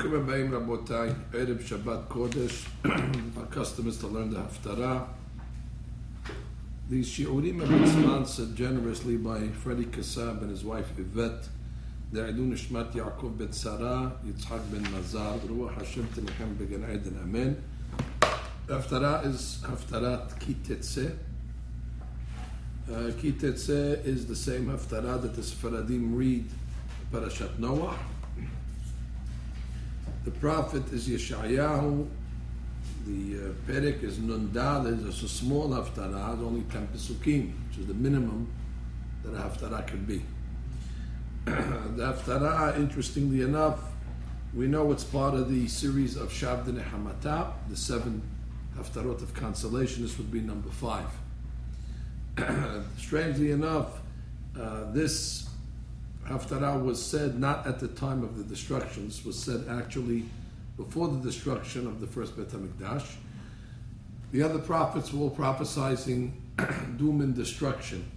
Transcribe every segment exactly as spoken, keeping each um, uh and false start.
Bruchim Abayim Rabotai, Erev Shabbat Kodesh. Our custom is to learn the Haftarah. These shiurim have been sponsored generously by Freddie Kassab and his wife Yvette. Da'idun Ishmat Yaakov Bet Sarah, Yitzhak Ben Mazar, Ruach Hashem Telechem Began Eden Amen. Haftarah is Haftarat Ki Tetzeh. Uh, Ki Tetzeh is the same Haftarah that the Sfaradim read Parashat Noah. The prophet is Yeshayahu. The uh, Perek is Nun Daled. It's a small Haftarah, it's only ten Pesukim, which is the minimum that a Haftarah can be. The Haftarah, interestingly enough, we know it's part of the series of Shabda Nehamata, the seven Haftarot of consolation. This would be number five. Strangely enough, uh, this Haftarah was said not at the time of the destructions, was said actually before the destruction of the first Beit HaMikdash. The other prophets were all prophesying doom and destruction.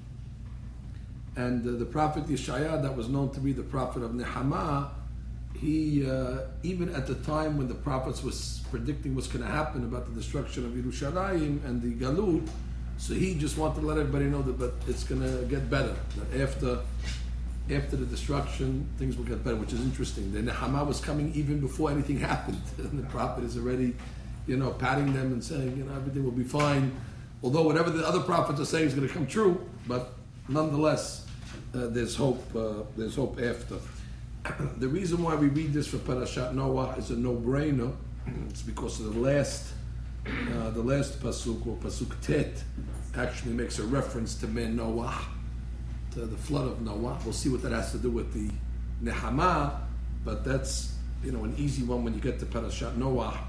And uh, the prophet Yeshaya, that was known to be the prophet of Nehama, he, uh, even at the time when the prophets was predicting what's going to happen about the destruction of Yerushalayim and the Galut, so he just wanted to let everybody know that but it's going to get better, that after after the destruction, things will get better, which is interesting. The Nehama was coming even before anything happened. And the prophet is already, you know, patting them and saying, you know, everything will be fine. Although whatever the other prophets are saying is going to come true, but nonetheless, uh, there's hope. Uh, there's hope after. The reason why we read this for Parashat Noah is a no-brainer. It's because of the last, uh, the last pasuk, or pasuk tet, actually makes a reference to man Noah. To the flood of Noah. We'll see what that has to do with the Nehama, but that's, you know, an easy one when you get to Parashat Noah.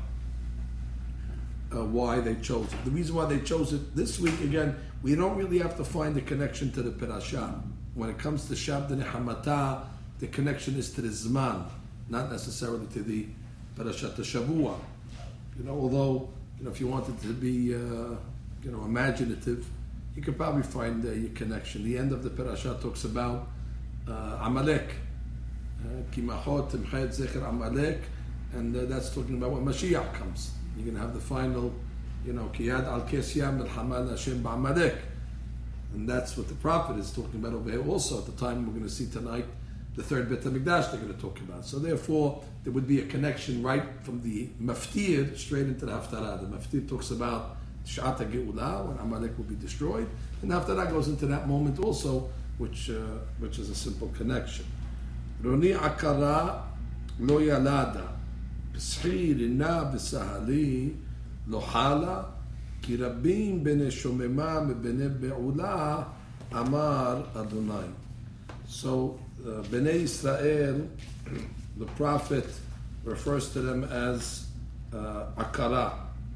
Uh, why they chose it. The reason why they chose it this week, again, we don't really have to find a connection to the Parashat. When it comes to Shabda Nehamata, the connection is to the Zman, not necessarily to the Parashat Shavua. You know, although, you know, if you wanted to be, uh, you know, imaginative, you could probably find uh, your connection. The end of the parasha talks about uh, Amalek, Kimachot, Timchet, Zecher, Amalek, and uh, that's talking about when Mashiach comes. You're going to have the final, you know, Kiyad al Kesyam, al Hamal Hashem Ba'amalek. And that's what the prophet is talking about over here also. At the time we're going to see tonight, the third Beit HaMikdash they're going to talk about. So therefore, there would be a connection right from the Maftir straight into the Haftarah. The Maftir talks about Sha'at HaGe'ulah, when Amalek will be destroyed, and after that goes into that moment also, which uh, which is a simple connection. Roni akara lo yalada, b'schi rina b'sahali lo hala, ki rabim b'nei shomema m'b'nei be'ulah, amar Adonai. So uh, Bnei Israel, the prophet refers to them as uh, akara.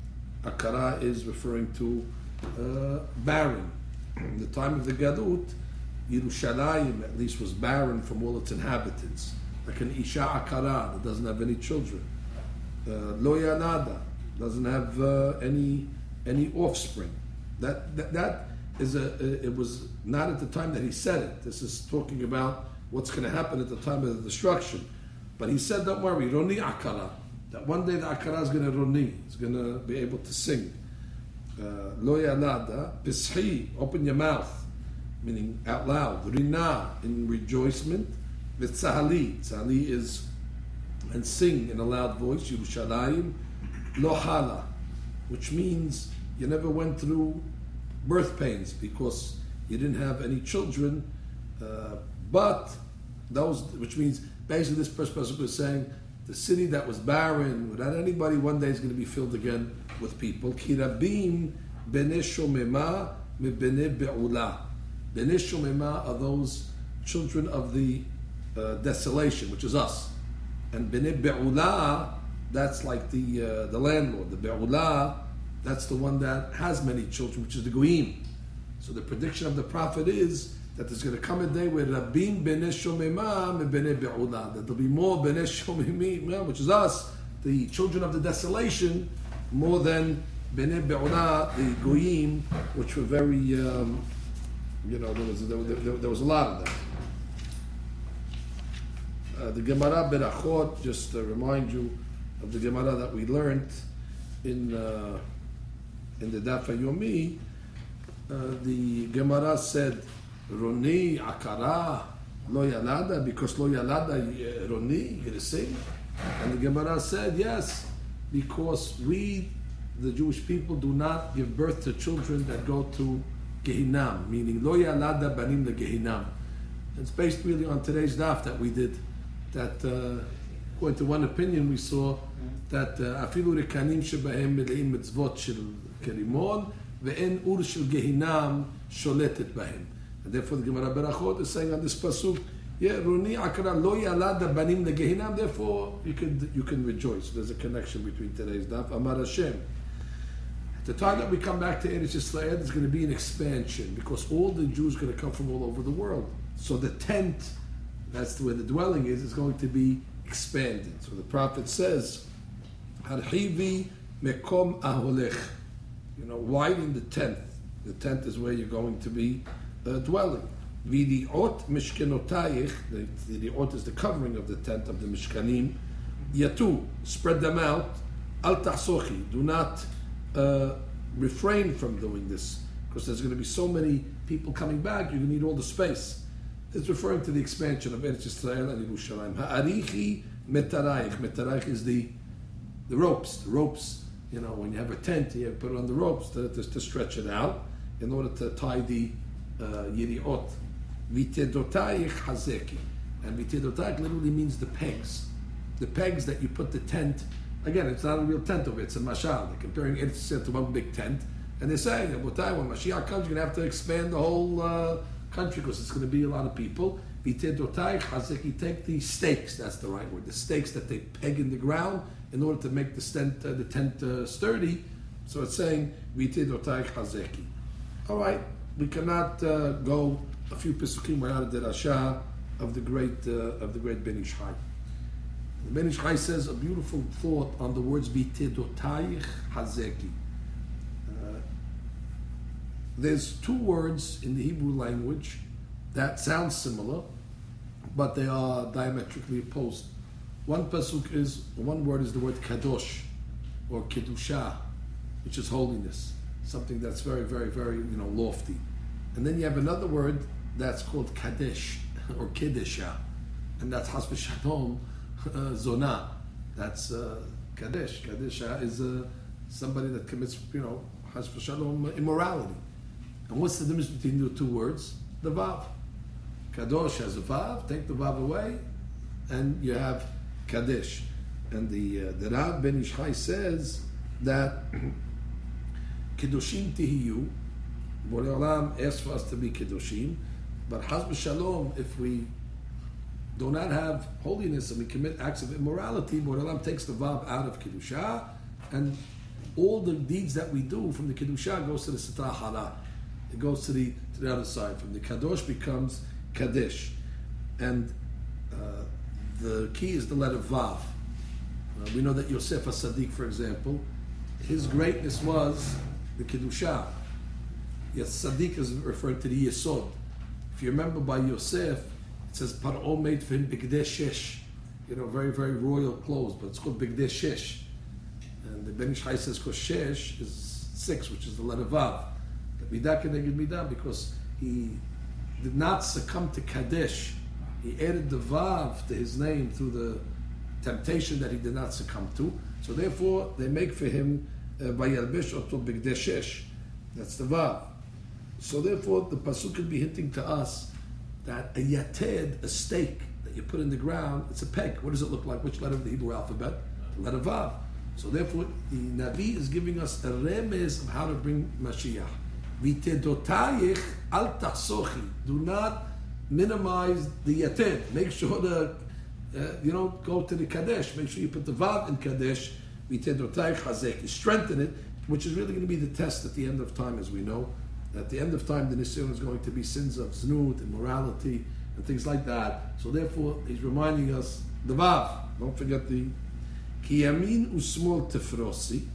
Akara is referring to uh, barren. In the time of the Galut, Yerushalayim at least was barren from all its inhabitants. Like an Isha Akara that doesn't have any children. Uh, Lo Yanada doesn't have uh, any any offspring. That, that that is a it was not at the time that he said it. This is talking about what's going to happen at the time of the destruction. But he said, don't worry, Roni Akara. That one day the Akara is going to roni, is going to be able to sing. Lo yalada, pischi, open your mouth, meaning out loud. Rina, in rejoicement. V'tzahali, tzahali is, and sing in a loud voice. Yerushalayim, lo hala, which means you never went through birth pains because you didn't have any children. Uh, but those, which means basically this person was saying, the city that was barren, without anybody, one day is going to be filled again with people. Ki rabim b'nei shomema m'b'nei be'ulah. B'nei shomema are those children of the uh, desolation, which is us. And b'nei be'ulah, that's like the uh, the landlord. The be'ulah, that's the one that has many children, which is the goyim. So the prediction of the prophet is that there's going to come a day where Rabim b'nei shomema m'b'nei be'ulah, that there'll be more b'nei shomema, which is us, the children of the desolation, more than b'nei be'ulah, the goyim, which were very, um, you know, there was there, there, there was a lot of them. Uh, the Gemara Berachot, just to remind you of the Gemara that we learned in uh, in the Daf Yomi, uh, the Gemara said, Roni Akara Lo Yalada, because Lo Yalada uh, Roni, Yirisei. And the Gemara said, yes, because we, the Jewish people, do not give birth to children that go to Gehinam, meaning Lo Yalada Banim Le Gehinam. It's based really on today's daf that we did. That, uh, according to one opinion, we saw that Afilu Rekanim Shebahem Meleim Mitzvot Shel Kerimon Ve'en Ur Shel Gehinam Sholetet Bahem. And therefore, the Gemara Berachot is saying on this pasuk, yeah, Runi Akara Lo Yalada Banim Le Gehinam. Therefore, you can you can rejoice. There's a connection between today's daf. Amar Hashem. At the time that we come back to Eretz Yisrael, there's going to be an expansion because all the Jews are going to come from all over the world. So the tent, that's where the dwelling is, is going to be expanded. So the prophet says, Harhivi mekom aholech. You know, widen the tent. The tent is where you're going to be uh, dwelling. Vidiot mishkenotayich. The vidiot is the covering of the tent of the mishkanim. Yatu, spread them out. Al tahsochi. Do not uh, refrain from doing this because there's going to be so many people coming back. You're going to need all the space. It's referring to the expansion of Eretz Yisrael and Yerushalayim. Ha'arichi metarayich. Metarayich is the the ropes. The ropes, you know, when you have a tent, you have to put it on the ropes to, to, to stretch it out in order to tie the uh, yiriot. Vitedotayich hazeki. And vitedotayich literally means the pegs. The pegs that you put the tent. Again, it's not a real tent of it. It's a mashal. They're comparing Eretz Yisrael to one big tent. And they're saying that when Mashiach comes, you're going to have to expand the whole uh, country because it's going to be a lot of people. You take the stakes, that's the right word, the stakes that they peg in the ground in order to make the tent, uh, the tent uh, sturdy. So it's saying, all right, we cannot uh, go a few Pesukim out of the Rasha of the great uh, of the great Ben Ish Chai. The Ben Ish Chai says a beautiful thought on the words Vitedotayich Hazeki. There's two words in the Hebrew language that sound similar, but they are diametrically opposed. One pasuk is, one word is the word kadosh, or kedusha, which is holiness, something that's very, very, very, you know, lofty. And then you have another word that's called kadesh, or kedesha, and that's has v'shalom uh, zona. That's uh, kadesh. Kadesha is uh, somebody that commits, you know, has v'shalom immorality. And what's the difference between the two words? The Vav. Kadosh has a Vav, take the Vav away, and you have Kadesh. And the uh, the Rav Ben Ish Chai says that Kedoshim Tihiyu, Borei Olam asks for us to be Kedoshim, but Haz B'Shalom, if we do not have holiness and we commit acts of immorality, Borei Olam takes the Vav out of Kedusha, and all the deeds that we do from the Kedusha goes to the Sitra Hara. It goes to the to the other side. From the Kadosh becomes Kadesh. And uh, the key is the letter Vav. Uh, we know that Yosef HaSadiq, for example, his greatness was the Kedusha. Yes, Sadiq is referring to the Yesod. If you remember by Yosef, it says Paro made for him Bigdei Shesh. You know, very, very royal clothes, but it's called Bigdei Shesh. And the Ben Ish Chai says because Shesh is six, which is the letter Vav. Midah keneged midah, because he did not succumb to Kadesh. He added the Vav to his name through the temptation that he did not succumb to. So therefore, they make for him Vayalbesh Oto Bigdei Shesh. That's the Vav. So therefore, the pasuk could be hinting to us that a yated, a stake that you put in the ground, it's a peg. What does it look like? Which letter of the Hebrew alphabet? The letter Vav. So therefore, the Navi is giving us a remez of how to bring Mashiach. Vitedotayich al tahsochi. Do not minimize the yated. Make sure the uh, you don't go to the kadesh. Make sure you put the vav in kadesh. Vitedotayich hazeki. Strengthen it, which is really going to be the test at the end of time, as we know. At the end of time, the nisyun is going to be sins of znut, immorality, and things like that. So therefore, he's reminding us the vav. Don't forget the ki yamin usmol tefrosi.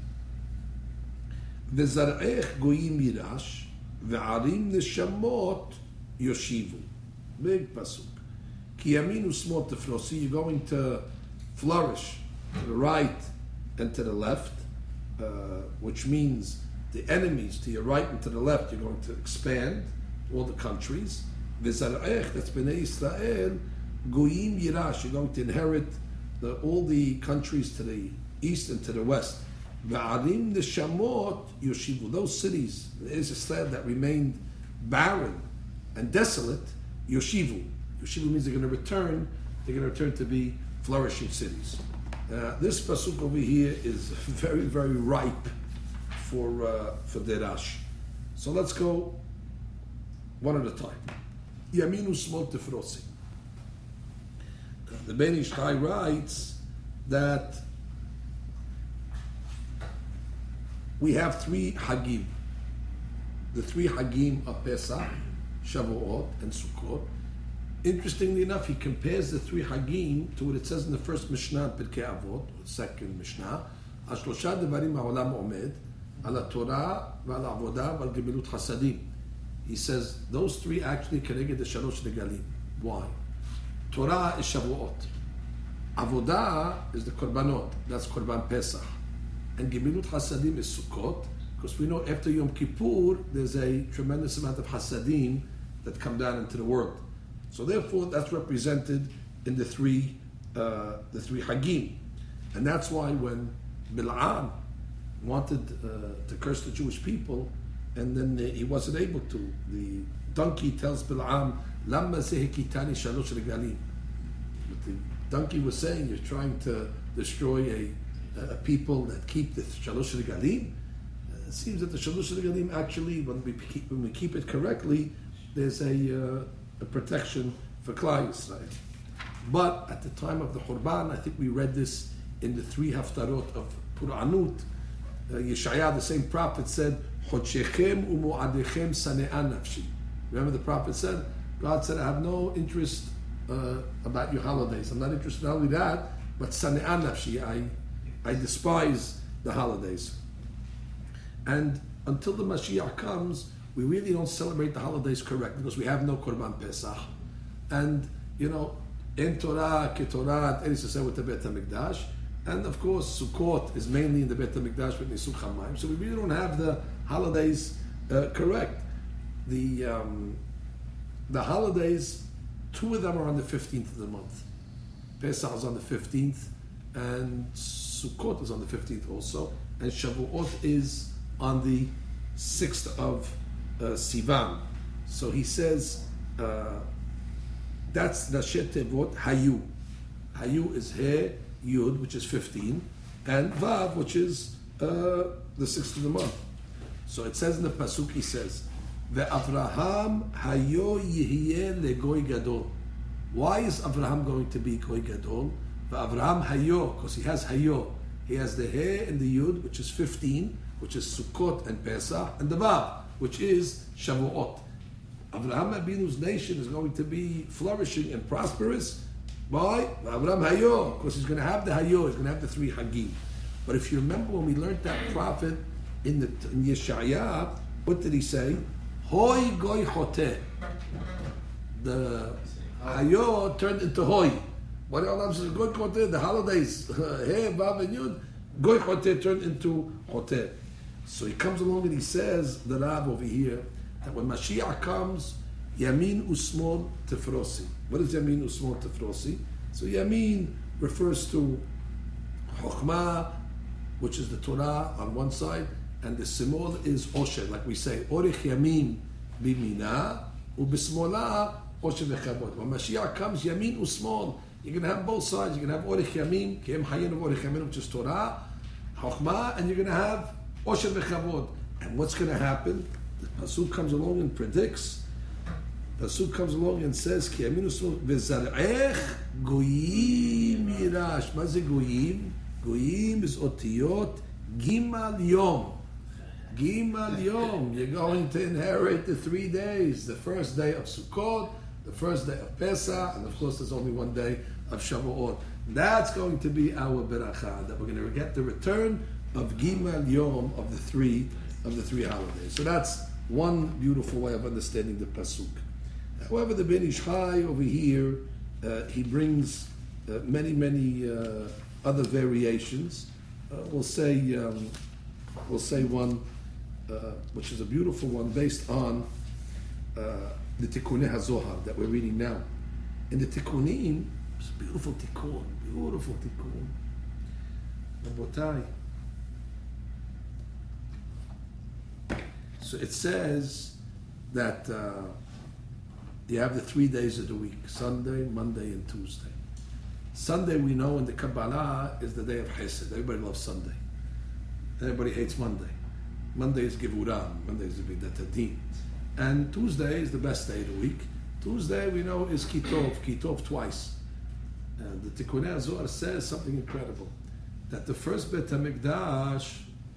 V'zar'ech goyim yirash, v'arim neshamot yoshivu. Big pasuk. Ki yaminu small tefrosi, you're going to flourish to the right and to the left, uh, which means the enemies to your right and to the left, you're going to expand all the countries. V'zar'ech, that's Bnei Israel, goyim yirash, you're going to inherit the, all the countries to the east and to the west. V'arim neshamot yoshivu, those cities in Israel that remained barren and desolate, yoshivu. Yoshivu means they're going to return, they're going to return to be flourishing cities. Uh, this pasuk over here is very, very ripe for uh, for derash. So let's go one at a time. Yaminu smol tefrosi. The Ben Ish Chai writes that we have three Hagim. The three Hagim are Pesach, Shavuot, and Sukkot. Interestingly enough, he compares the three Hagim to what it says in the first Mishnah, Pirkei Avot, the second Mishnah, Ashlosha devarim ha'olam omed, ala Torah, v'al avodah, v'al gemilut chasadim. He says, those three actually connected the Shalosh Regalim. Why? Torah is Shavuot. Avodah is the Korbanot, that's Korban Pesach. And Gemilut Hasadim is Sukkot, because we know after Yom Kippur, there's a tremendous amount of Hasadim that come down into the world. So therefore, that's represented in the three, uh, the three Hagim. And that's why when Bil'am wanted uh, to curse the Jewish people, and then uh, he wasn't able to, the donkey tells Bil'am, Lamma zehikitani shalosh regalim. But the donkey was saying, you're trying to destroy a, a people that keep the shalosh regalim. Uh, it seems that the shalosh regalim actually, when we keep, when we keep it correctly, there's a, uh, a protection for Klal Yisrael. But at the time of the Churban, I think we read this in the three Haftarot of Puranut. Uh, Yeshaya, the same prophet, said, Chodshechem u'mo'adechem sane'an nafshi. Remember the prophet said, God said, I have no interest uh, about your holidays. I'm not interested in not only that, but sane'an nafshi. I, I despise the holidays. And until the Mashiach comes, we really don't celebrate the holidays correctly because we have no Korban Pesach. And, you know, En Torah, Ke Torah, Eretz Yisrael with the Beit HaMikdash. And of course, Sukkot is mainly in the Beit HaMikdash with Nisuk Hamayim. So we really don't have the holidays uh, correct. The um, the holidays, two of them are on the fifteenth of the month. Pesach is on the fifteenth, and Sukkot is on the fifteenth also, and Shavuot is on the sixth of uh, Sivan. So he says, uh, that's Rashet Tevot Hayu. Hayu is He, Yud, which is fifteen, and Vav, which is uh, the sixth of the month. So it says in the Pasuk, he says, Ve'Avraham hayo yihyeh legoy gadol. Why is Avraham going to be goy gadol? Ve'Avraham hayo, because he has hayo. He has the he and the yud, which is fifteen, which is Sukkot and Pesach, and the vav, which is Shavuot. Avraham Abinu's nation is going to be flourishing and prosperous by Avraham hayo, because he's going to have the hayo, he's going to have the three hagim. But if you remember when we learned that prophet in the in Yeshaya, what did he say? Hoy goy chote. The hayo turned into hoy. What Allah says, goy chote, the holidays, hey, vav and yud, goy chote turned into chote. So he comes along and he says, the Rab over here, that when Mashiach comes, yamin usmol tefrosi. What is yamin usmol tefrosi? So yamin refers to chokhmah, which is the Torah on one side, and the simol is osher, like we say, orich yamin bimina, ubismola osher v'chabod. When Mashiach comes, yamin usmol, you're going to have both sides. You're going to have orich yamin, kem hayin of orich yamin, which is Torah, chokhmah, and you're going to have osher v'chabod. And what's going to happen? The Pasuk comes along and predicts. The Pasuk comes along and says, Ki yamin usmol v'zar'ech goyim yirash. Ma ze goyim? Goyim is otiyot gimal yom. Gimal Yom, you're going to inherit the three days. The first day of Sukkot, the first day of Pesach, and of course there's only one day of Shavuot. That's going to be our beracha, that we're going to get the return of Gimal Yom of the three of the three holidays. So that's one beautiful way of understanding the Pasuk. However, the Ben Ish Chai over here, uh, he brings uh, many, many uh, other variations. Uh, we'll say, um, we'll say one, uh, which is a beautiful one, based on uh, the Tikkunei HaZohar that we're reading now. In the Tikkunim, it's a beautiful Tikkun, beautiful Tikkun. Rabotai. So it says that uh, you have the three days of the week, Sunday, Monday, and Tuesday. Sunday, we know in the Kabbalah, is the day of Chesed. Everybody loves Sunday. Everybody hates Monday. Monday is Gevurah. Monday is Midat Hadin. And Tuesday is the best day of the week. Tuesday, we know, is Kitov, Kitov twice. And the Tikkunei HaZohar says something incredible, that the first Beit HaMikdash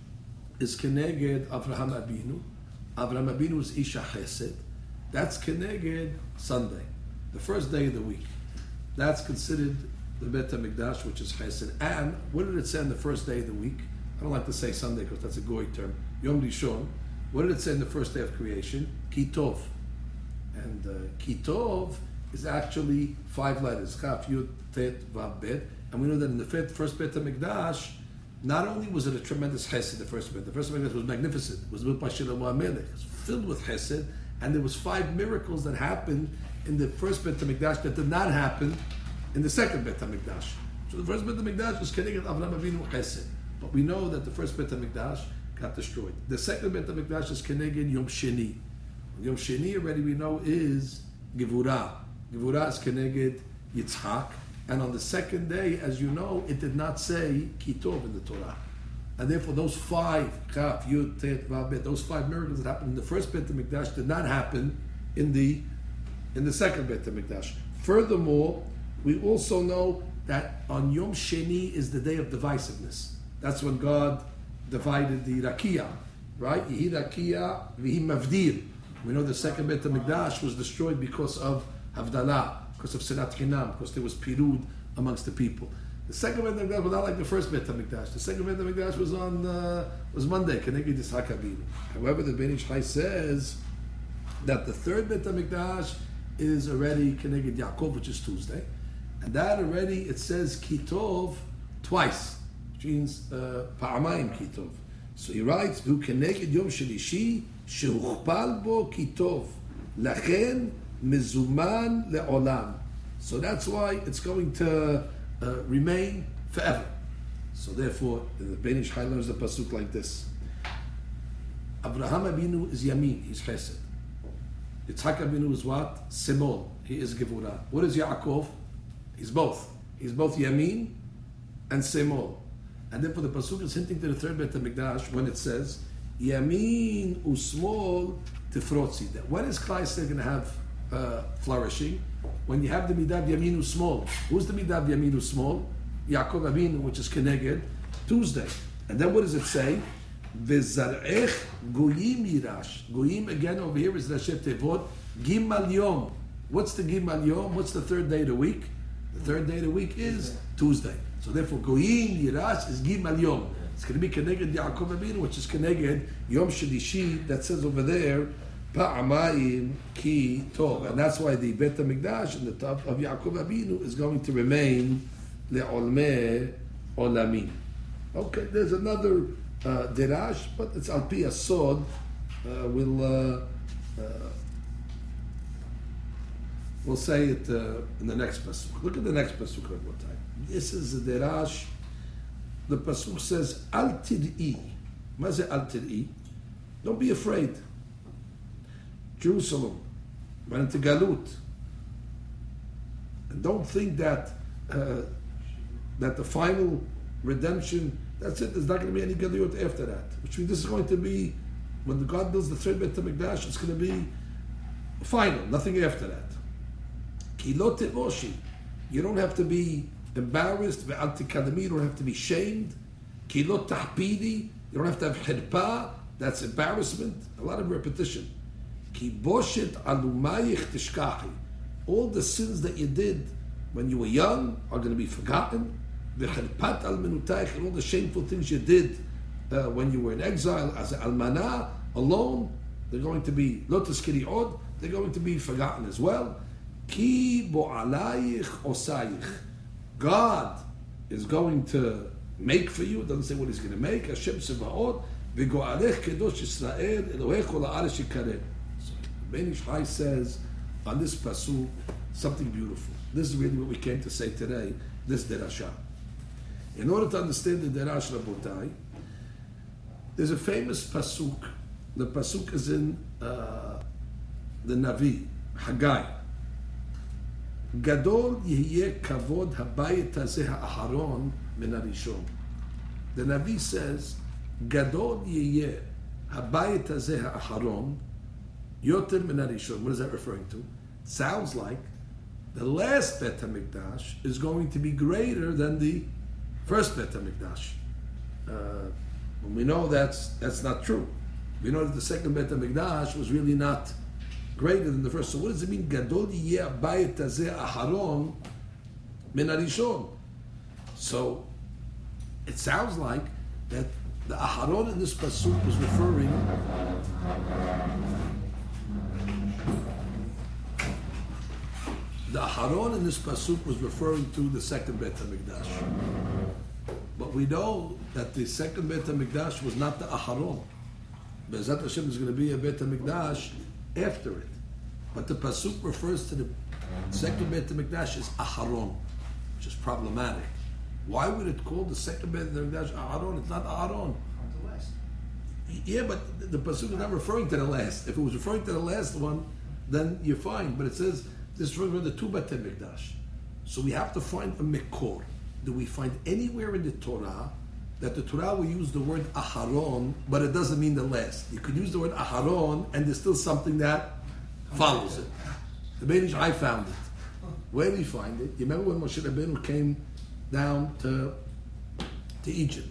is Keneged Avraham Abinu. Avraham Abinu is Isha Chesed. That's Keneged Sunday, the first day of the week. That's considered the Beit HaMikdash, which is Chesed. And what did it say on the first day of the week? I don't like to say Sunday because that's a goy term. Yom Rishon. What did it say on the first day of creation? Kitov. And uh, Kitov is actually five letters. Chaf, Yud, Tet, Vav, Bet. And we know that in the first Beit HaMikdash, not only was it a tremendous chesed, the first Beit, the first Beit was magnificent. It was built by Shlomo HaMelech. It was filled with chesed, and there was five miracles that happened in the first Beit HaMikdash that did not happen in the second Beit HaMikdash. So the first Beit HaMikdash was Keneged Avraham Avinu chesed. But we know that the first Beit HaMikdash got destroyed. The second Beit HaMikdash is Keneged Yom Sheni. Yom Sheni already we know is Gevurah. Gevurah is Keneged Yitzchak. And on the second day, as you know, it did not say Kitov in the Torah. And therefore those five, Chaf, Yud, Tet, Vav, Bet, those five miracles that happened in the first Beit HaMikdash did not happen in the in the second Beit HaMikdash. Furthermore, we also know that on Yom Sheni is the day of divisiveness. That's when God divided the Rakia, right? Yehi Rakia, V'hi Mavdir. We know the second Beit HaMikdash was destroyed because of Havdalah, because of Sinat Chinam, because there was Pirud amongst the people. The second Beit HaMikdash was not like the first Beit HaMikdash. The second Beit HaMikdash was on uh, was Monday, Keneged Yitzchak Abinu. However, the Ben Ish Chai says that the third Beit HaMikdash is already Keneged Yaakov, which is Tuesday, and that already it says Kitov twice, which means Pa'amayim uh, Kitov. So he writes, "V'hu Keneged Yom Shelishi shehuchpal bo Kitov, lachen Mizuman le'olam." So that's why it's going to uh, remain forever. So therefore, the Ben Ish Chai learns the pasuk like this: Avraham Abinu is Yamin, he's Chesed. Yitzchak Abinu is what? Simol, he is Gevurah. What is Yaakov? He's both. He's both Yamin and Simol. And therefore, the pasuk is hinting to the third Beit HaMikdash when it says Yamin usmol tifrotzi. That when is Klal Yisrael going to have Uh, flourishing? When you have the midav yaminu small. Who's the midav yaminu small? Yaakov Avinu, which is Keneged Tuesday. And then what does it say? V'zarech goyim yirash. Goyim again over here is Rashi Tevot Gimal Yom. What's the Gimal Yom? What's the third day of the week? The third day of the week is Tuesday. So therefore Goyim yirash is Gimal Yom. It's going to be Keneged Yaakov Avinu, which is Keneged Yom Shlishi. That says over there Pa'amayim ki tov, and that's why the Beit HaMikdash in the top of Yaakov Abinu is going to remain le'olmeh olamin. Okay, there's another uh, derash, but it's al pi asod. Uh, we'll uh, uh, we'll say it uh, in the next pasuk. Look at the next pasuk one more time. This is the derash. The pasuk says al tid'i. Maze al tid'i. Don't be afraid. Jerusalem went into Galut, and don't think that uh, that the final redemption, that's it. There's not going to be any Galut after that. Which means this is going to be when God builds the third Beit HaMikdash. It's going to be final, nothing after that. Kilot tevoshi, you don't have to be embarrassed. Ve'antikadami, you don't have to be shamed. Kilot tahpidi, you don't have to have hirpa. That's embarrassment. A lot of repetition. Ki boshet alumayich tishkachi. All the sins that you did when you were young are going to be forgotten. V'chirpat al menutayich, and all the shameful things you did uh, when you were in exile as an almana alone, they're going to be lo teskiri od. They're going to be forgotten as well. Ki bo'alayich osayich. God is going to make for you. It doesn't say what He's going to make. Hashem Sevaot v'go'alech kedosh Yisrael Elohecho la'aretz yikareh. So Ben Ish Chai says on this pasuk something beautiful. This is really what we came to say today. This derasha. In order to understand the derash, Rabotai, there's a famous pasuk. The pasuk is in uh, the Navi Haggai. Gadol yihye kavod habayit hazeh ha'aharon min harishon. The Navi says, Gadol yihye habayit hazeh ha'aharon yoter min harishon. What is that referring to? It sounds like the last Bet HaMikdash is going to be greater than the first Bet HaMikdash. Uh, and we know that's that's not true. We know that the second Bet HaMikdash was really not greater than the first. So what does it mean? Gadol yeh bayit hazeh aharon min harishon. So it sounds like that the aharon in this pasuk was referring the aharon in this pasuk was referring to the second Bet HaMikdash. But we know that the second Bet HaMikdash was not the aharon. Be'ezrat Hashem is going to be a Bet HaMikdash after it. But the pasuk refers to the second Bet HaMikdash as Aharon, which is problematic. Why would it call the second Bet HaMikdash Aharon? It's not Aharon. Yeah, but the pasuk is not referring to the last. If it was referring to the last one, then you're fine. But it says this is referring to the two Bet HaMikdash. So we have to find a Mekor. Do we find anywhere in the Torah that the Torah will use the word Aharon, but it doesn't mean the last? You could use the word Aharon, and there's still something that follows it. The Ben Ish Chai found it. Where did he find it? You remember when Moshe Rabbeinu came down to to Egypt?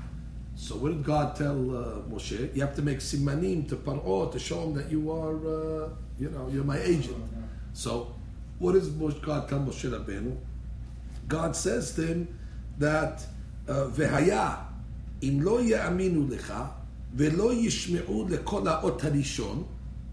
So what did God tell uh, Moshe? You have to make simanim to Paro to show him that you are, uh, you know, you're my agent. So what does God tell Moshe Rabbeinu? God says to him that Vehaya im lo ya'aminu lecha velo yishme'u lekol ha'ot harishon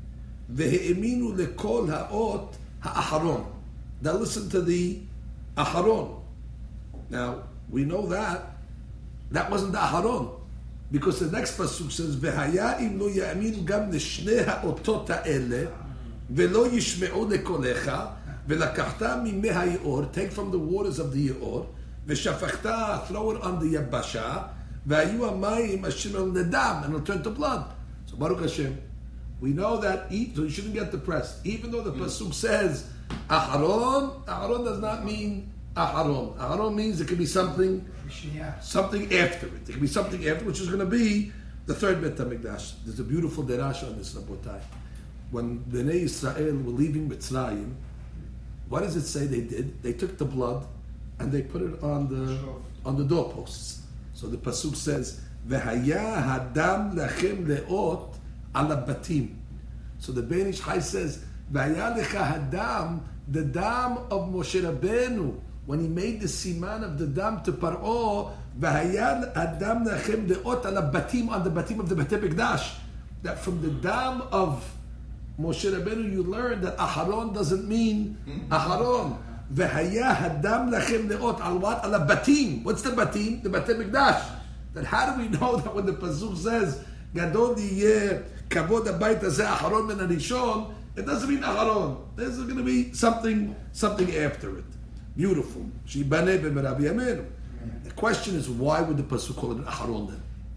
והאמינו לכל האות האחרון. Now listen to the Aharon. Now, we know that that wasn't the Aharon, because the next pasuk says, והיה אם לא יאמינו גם לשני האותות האלה, ולא ישמעו לקולך, ולקחת ממי היאור, take from the waters of the יאור, ושפכת, throw it on the יבשה, והיו המים אשר על נדם, and it'll turn to blood. So Baruch Hashem, we know that, so you shouldn't get depressed. Even though the pasuk says Aharon, Aharon does not mean Aharon. Aharon means it could be something, something after it. It could be something after, which is going to be the third Bet HaMikdash. There's a beautiful derash on this, Rabotai. When Bnei Israel were leaving Mitzrayim, what does it say they did? They took the blood and they put it on the on the doorposts. So the pasuk says, "V'haya hadam lachem leot ala batim." So the Ben Ish Chai says, "V'haya lecha hadam," the dam of Moshe Rabbeinu, when he made the siman of the dam to Paro, "V'haya hadam lachem leot ala batim," on the batim of the Beit HaMikdash. That from the dam of Moshe Rabbeinu, you learn that Aharon doesn't mean Aharon. V'haya hadam lachem leot al what? Al batim. What's the batim? The Beit HaMikdash. Then how do we know that when the pasuk says Gadol yeh kavod habayit hazeh Aharon ben harishon, it doesn't mean Aharon. There's going to be something, something after it. Beautiful. Shibaneh b'merav yameinu. The question is, why would the pasuk call it Aharon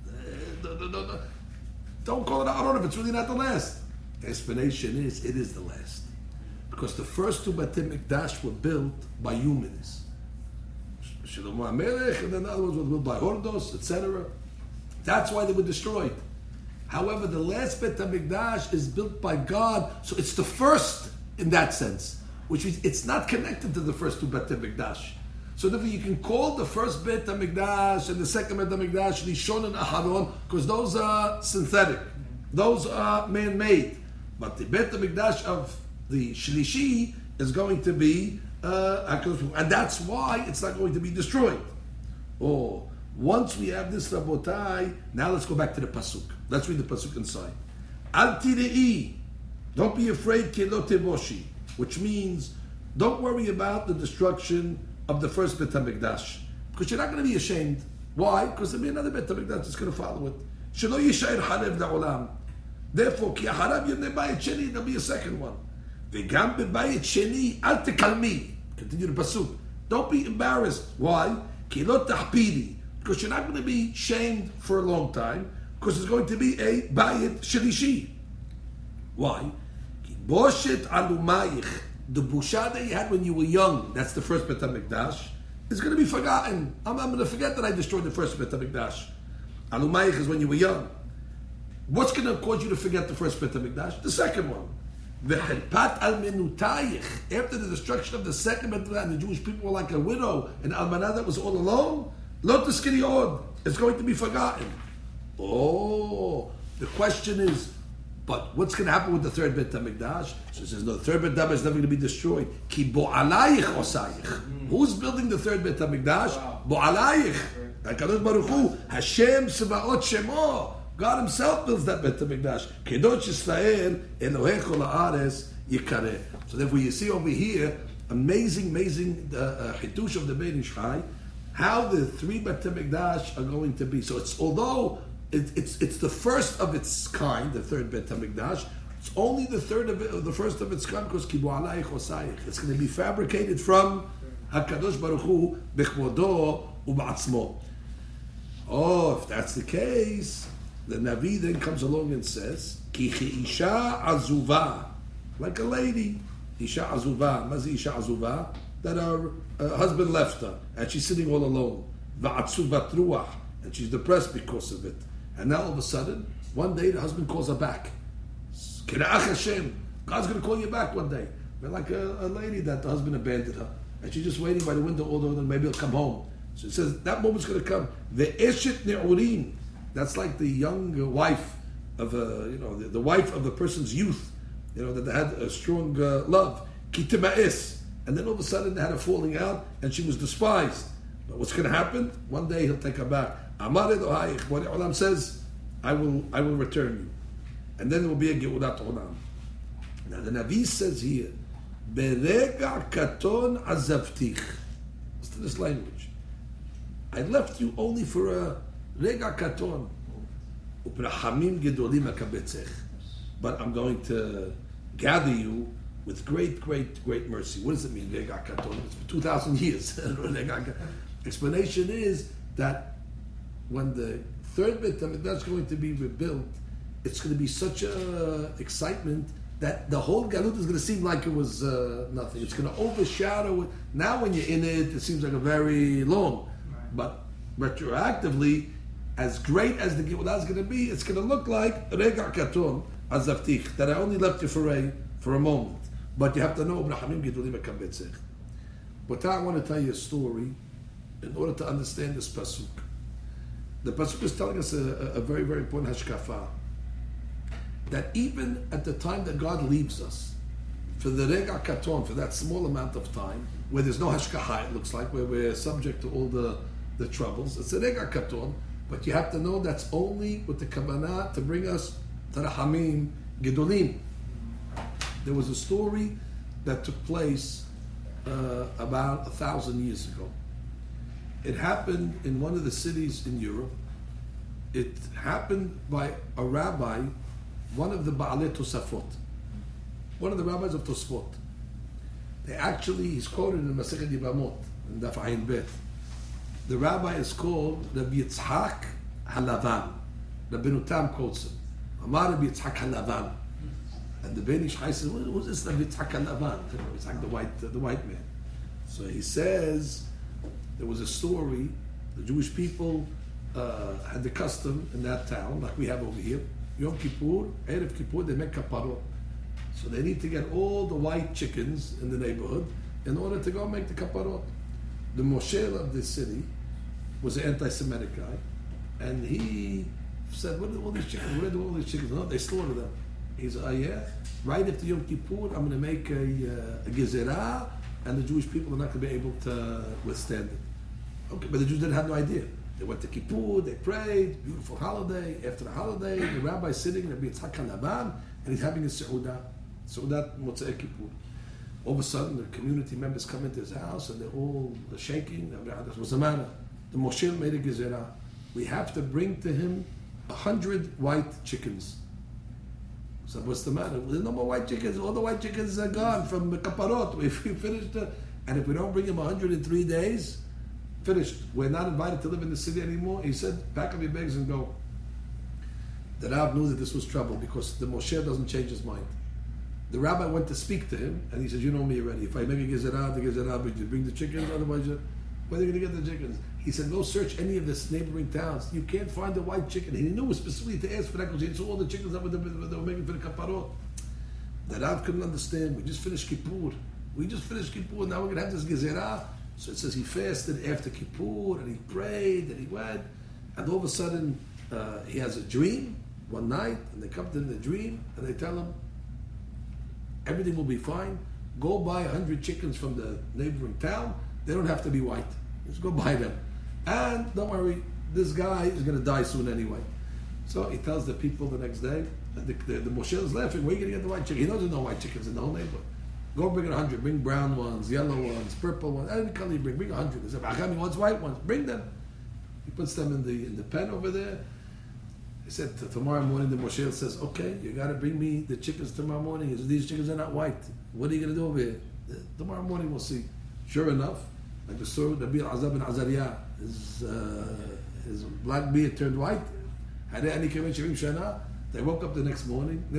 then? Don't call it Aharon if it's really not the last. The explanation is, it is the last. Because the first two Beit HaMikdash were built by humans. Shlomo HaMelech, and then the other ones were built by Hordos, et cetera. That's why they were destroyed. However, the last Beit HaMikdash is built by God, so it's the first in that sense. Which means it's not connected to the first two Beit HaMikdash. So therefore you can call the first Beit HaMikdash and the second Beit HaMikdash Rishon and Aharon, because those are synthetic. Those are man-made. But the Beit HaMikdash of the Shlishi is going to be, uh, and that's why it's not going to be destroyed. Oh, once we have this Rabotai, now let's go back to the Pasuk. Let's read the Pasuk inside. Al tirei, don't be afraid, ki lo teboshi, which means Don't worry about the destruction of the first Beit HaMikdash, because you're not going to be ashamed. Why? Because there'll be another Beit HaMikdash that's going to follow it. Shelo yishair halev la'olam. Therefore, ki harav yibnei bayit sheni, there'll be a second one. V'gam bebayit sheni al tekalmi. Continue the pasuk. Don't be embarrassed. Why? Ki lo tahpidi. Because you're not going to be shamed for a long time, because there's going to be a bayit shelishi. Why? Ki boshet alumayich. The busha that you had when you were young, that's the first Beit HaMikdash, is going to be forgotten. I'm, I'm going to forget that I destroyed the first Beit HaMikdash. Alumayich is when you were young. What's going to cause you to forget the first Beit HaMikdash? The second one. V'chelpat al menutayich. After the destruction of the second Beit HaMikdash, the Jewish people were like a widow, and almanah that was all alone. Lo teskiri od. It's going to be forgotten. Oh, the question is, but what's going to happen with the third Beit HaMikdash? So it says, no, the third Beit HaMikdash is never going to be destroyed. Ki bo'alayich osayich. Who's building the third Beit HaMikdash? Bo'alayich. HaKadosh Baruch Hu, Hashem Sebaot Shemo. God Himself builds that Beit HaMikdash. Kedosh Yisrael, Elohecho la'aretz yikareh. So therefore you see over here, amazing, amazing uh, uh, Hitush of the Beit Ish Chai, how the three Beit HaMikdash are going to be. So it's, although it, it's it's the first of its kind, the third Beit HaMikdash, it's only the third of it, the first of its kind, because Kibu Alayich Osayich. It's going to be fabricated from HaKadosh Baruch Hu, Bechvodo Uba'atzmo. Oh, if that's the case, the Navi then comes along and says, Ki Isha Azuva, like a lady, Isha Azuva, Mazi Isha Azuva, that her uh, husband left her, and she's sitting all alone. Va'atzuvat ruach, and she's depressed because of it. And now all of a sudden, one day the husband calls her back. Kira'ach Hashem, God's going to call you back one day. We're like a, a lady that the husband abandoned her, and she's just waiting by the window all the way, maybe he'll come home. So it says that moment's going to come. The eshet ne'urim, that's like the young wife of a, you know, the, the wife of the person's youth, you know, that they had a strong uh, love. Kitema'es. And then all of a sudden they had a falling out and she was despised. But what's going to happen? One day he'll take her back. Amar Elohayich, what Olam says, I will I will return you. And then there will be a Geulat Olam. Now the Navi says here, Berega katon azavtich. Listen to this language. I left you only for a rega katon. Uprachamim gedolim akabetzech. But I'm going to gather you with great, great, great mercy. What does it mean, rega katon? It's for two thousand years. Explanation is that when the third Beit HaMikdash is going to be rebuilt, it's going to be such a excitement that the whole Galut is going to seem like it was uh, nothing. It's going to overshadow it. Now when you're in it, it seems like a very long. But retroactively, as great as the Geulah is going to be, it's going to look like Rega Katon Azavtich, that I only left you for a for a moment. But you have to know, Abraham Gedolim Akabetzech. But I want to tell you a story in order to understand this pasuk. The pasuk is telling us a, a, a very, very important hashkafa. That even at the time that God leaves us, for the Rega Katon, for that small amount of time, where there's no hashkaha, it looks like, where we're subject to all the, the troubles, it's a Rega Katon, but you have to know that's only with the kavanah to bring us to Rahamim Gedolim. There was a story that took place uh, about a thousand years ago. It happened in one of the cities in Europe. It happened by a rabbi, one of the Baalei Tosafot, one of the rabbis of Tosfot. They actually, he's quoted in Masechet Yibamot, in Daf Ayin Bet. The rabbi is called Rabbi Yitzhak Halavan. Rabbeinu Tam quotes him. Amar Rabbi Yitzhak Halavan. And the Ben Ish Chai says, who's this Rabbi Yitzhak Halavan? Yitzhak, the white, the white man. So he says, there was a story, the Jewish people uh, had the custom in that town, like we have over here, Yom Kippur, Erev Kippur, they make kaparot. So they need to get all the white chickens in the neighborhood in order to go make the kaparot. The moshel of this city was an anti-Semitic guy, and he said, what are all these chickens? Where do all these chickens? No, they slaughter them. He said, oh yeah, right after Yom Kippur, I'm going to make a, uh, a gezerah, and the Jewish people are not going to be able to withstand it. Okay, but the Jews didn't have no idea. They went to Kippur, they prayed, beautiful holiday. After the holiday, the rabbi's sitting, Rabbi Yitzhak Halavan, and he's having a seudah, seudat Motzei Kippur. All of a sudden, the community members come into his house and they're all shaking. What's the matter? The Moshe made a gezerah. We have to bring to him a hundred white chickens. So what's the matter? There's no more white chickens. All the white chickens are gone from the kaparot. We finished the, and if we don't bring him a hundred in three days, finished. We're not invited to live in the city anymore. He said, pack up your bags and go. The Rav knew that this was trouble because the Moshe doesn't change his mind. The rabbi went to speak to him, and he says, you know me already. If I make a gezerah, the gezerah, but you bring the chickens, otherwise, you, where are you going to get the chickens? He said, go search any of the neighboring towns. You can't find a white chicken. He knew specifically to ask for that because he saw all the chickens that were, that were making for the kaparot. The Rav couldn't understand. We just finished Kippur. We just finished Kippur. Now we're going to have this gezerah. So it says he fasted after Kippur, and he prayed, and he went. And all of a sudden, uh, he has a dream one night, and they come to him in the dream, and they tell him, everything will be fine. Go buy a hundred chickens from the neighboring town. They don't have to be white. Just go buy them. And don't worry, this guy is going to die soon anyway. So he tells the people the next day, and the, the, the Moshe is laughing, where are you going to get the white chicken? He knows there's no white chickens in the whole neighborhood. Go bring a hundred. Bring brown ones, yellow ones, purple ones. Any color you bring, bring a hundred. He said, Achami wants white ones. Bring them. He puts them in the in the pen over there. He said, tomorrow morning the Moshe says, okay, you got to bring me the chickens tomorrow morning. He says, these chickens are not white. What are you going to do over here? Tomorrow morning we'll see. Sure enough, like the story of Rabbi Azab and Azariah, his, uh, his black beard turned white. They woke up the next morning. The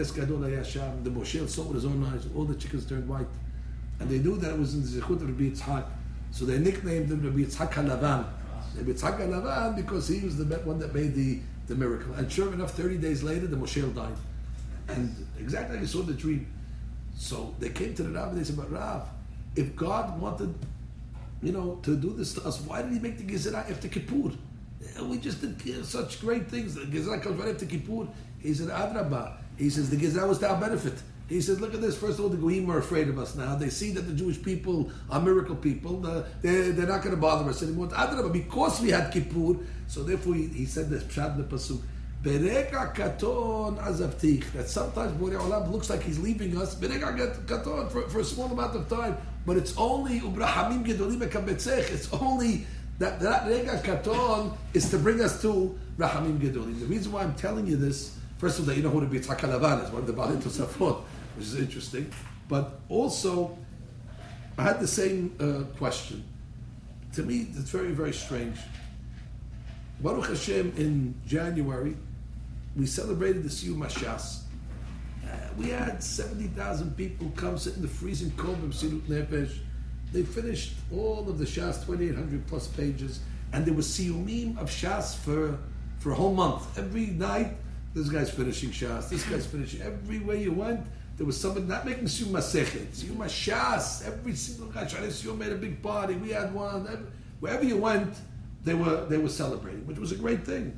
Moshe saw with his own eyes, all the chickens turned white. And they knew that it was in the Zechut of Rabbi Yitzhak. So they nicknamed him Rabbi Yitzhak HaLavan. Rabbi Yitzhak HaLavan because he was the one that made the the miracle. And sure enough, thirty days later, the Moshe died. And exactly like you saw the dream. So they came to the Rav and they said, but Rav, if God wanted, you know, to do this to us, why did he make the Gezerah after Kippur? We just did such great things. The Gezerah comes right after Kippur. He said, Adrabah. He says, the Gezerah was to our benefit. He says, look at this. First of all, the Goyim are afraid of us now. They see that the Jewish people are miracle people. They're, they're not going to bother us anymore. Adrabah, because we had Kippur, so therefore he, he said this, Pshat in the Pasuk, Berega katon azavtich. That sometimes Borei Olam looks like he's leaving us. Berega katon for, for a small amount of time, but it's only ubrahamim gedolim ekabetzech. It's only that that rega katon is to bring us to rahamim gedolim. The reason why I'm telling you this, first of all, that you know who the Yitzhak HaLavan is, one of the Baalei Tosafot, which is interesting. But also, I had the same uh, question. To me, it's very very strange. Baruch Hashem, in January, we celebrated the Siyum HaShas. Uh, we had seventy thousand people come sit in the freezing cold of Mesilut Nefesh. They finished all of the Shas, twenty-eight hundred plus pages, and there was Siyumim of Shas for, for a whole month. Every night, this guy's finishing Shas, this guy's finishing. Everywhere you went, there was somebody not making Siyum HaSechet, Siyum HaShas. Every single guy, Shari Siyum made a big party. We had one. Every, wherever you went, they were they were celebrating, which was a great thing.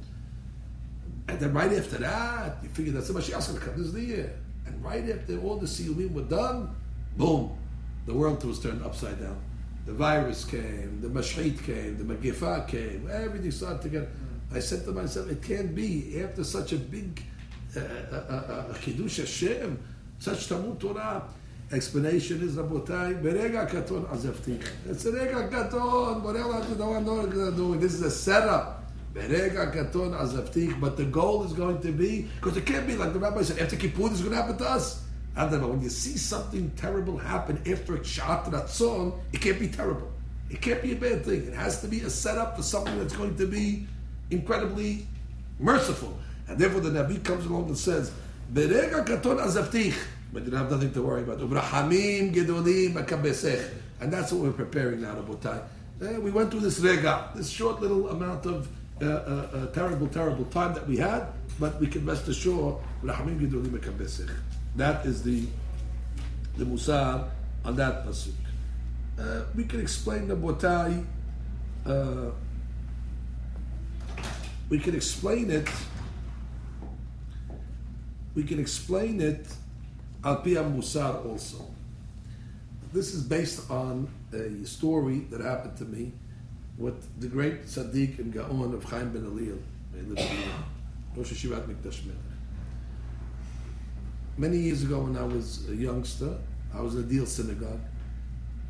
And then right after that, you figure that's the Mashiach's going to come. This is the year. And right after all the Siyumim were done, boom, the world was turned upside down. The virus came, the Mashchit came, the Magifa came, everything started to get. I said to myself, it can't be after such a big uh, uh, uh, Kiddush Hashem, such Talmud Torah. Explanation is, Rabotai, Berega Katon Azavti. It's a Rega Katon, whatever I'm doing. This is a setup. Berega Katon Azavti. But the goal is going to be, because it can't be like the rabbi said, after Kippur, this is going to happen to us. And then when you see something terrible happen after a Shat Ratzon, it can't be terrible. It can't be a bad thing. It has to be a setup for something that's going to be incredibly merciful. And therefore the Nabi comes along and says, Berega Katon Azavti. But you don't have nothing to worry about. Ubrahamim gedolim akabesech, and that's what we're preparing now, Rabotai. Uh, we went through this rega, this short little amount of uh, uh, uh, terrible, terrible time that we had, but we can rest assured, Ubrahamim gedolim akabesech. That is the the musar on that pasuk. Uh, we can explain Rabotai. Uh, we can explain it. We can explain it. Al Pi Musar also. This is based on a story that happened to me with the great Tzaddik and Gaon of Chaim Ben Eliel, Rosh Yeshivat Mikdash Melech. Many years ago when I was a youngster, I was in a Deal synagogue,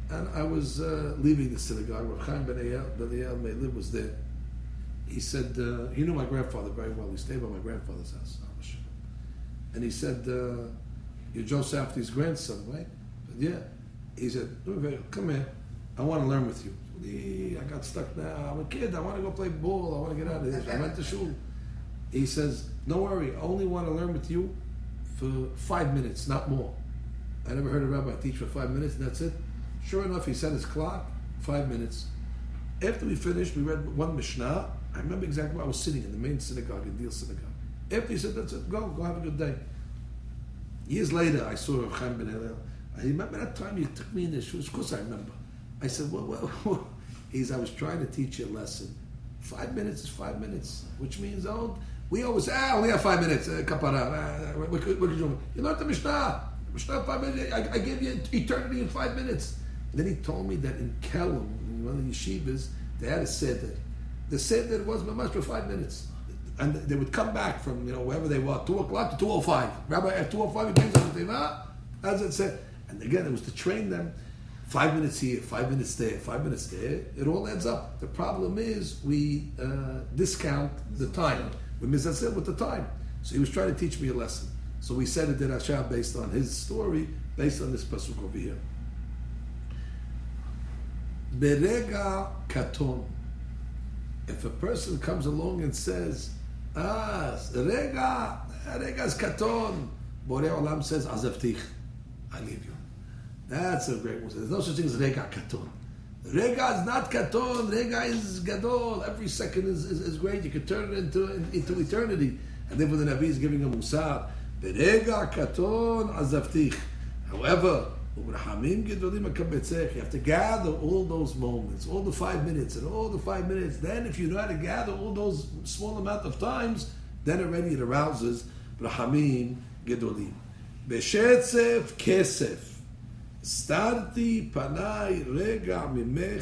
and I was uh, leaving the synagogue. Rav Chaim Ben Eyal, Ben Eyal Meiliv was there. He said, uh, he knew my grandfather very well. He stayed by my grandfather's house. And he said, uh, you're Joe Safdie's grandson, right? I said, yeah. He said, come here. I want to learn with you. I got stuck now. I'm a kid. I want to go play ball. I want to get out of this. I went to shul. He says, don't worry. I only want to learn with you for five minutes, not more. I never heard a rabbi teach for five minutes, and that's it. Sure enough, he set his clock, five minutes. After we finished, we read one Mishnah. I remember exactly where I was sitting in the main synagogue, in Deal Synagogue. After he said, that's it, go, go have a good day. Years later, I saw Rav Chaim Ben Hillel. I remember that time you took me in the shoes. Of course I remember. I said, well, well, well. He said, I was trying to teach you a lesson. Five minutes is five minutes, which means, oh, we always say, ah, only have five minutes, uh, kapara. Uh, what, what, what could you do? You learned the Mishnah. Mishnah, five minutes. I, I gave you eternity in five minutes. And then he told me that in Kelm, in one of the yeshivas, they had a seder. The seder was mamash for five minutes. And they would come back from, you know, wherever they were, two o'clock to two o five. Rabbi, at two o five, he brings up the teva, as it said. And again, it was to train them. Five minutes here, five minutes there, five minutes there. It all adds up. The problem is we uh, discount the time. We misassay with the time. So he was trying to teach me a lesson. So we said it did Hashem based on his story, based on this pasuk over here. Berega katon. If a person comes along and says, ah, rega, rega is katon, Borei Olam says, azavtich, I leave you. That's a great one. There's no such thing as rega katon. Rega is not katon, rega is gadol. Every second is, is, is great. You can turn it into, into eternity. And then when the Nabi is giving a musar, rega katon, azavtich. However, you have to gather all those moments, all the five minutes, and all the five minutes. Then, if you know how to gather all those small amount of times, then already it arouses Rahamim Gedolim. Beshetzef kesef, starti panai rega mimech,